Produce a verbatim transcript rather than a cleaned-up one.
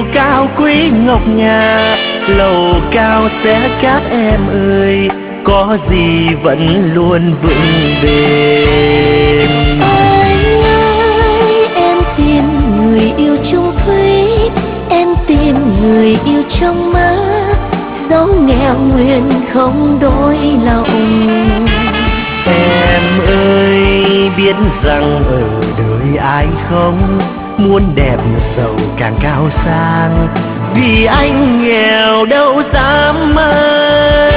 kiều cao quý ngọc ngà, lầu cao sẽ cát em ơi, có gì vẫn luôn vững bền. Anh ơi, em tìm người yêu chung thủy, em tìm người yêu trong mơ, dẫu nghèo nguyện không đổi lòng. Em ơi, biết rằng ở đời ai không muốn đẹp giàu càng cao sang, vì anh nghèo đâu dám mơ.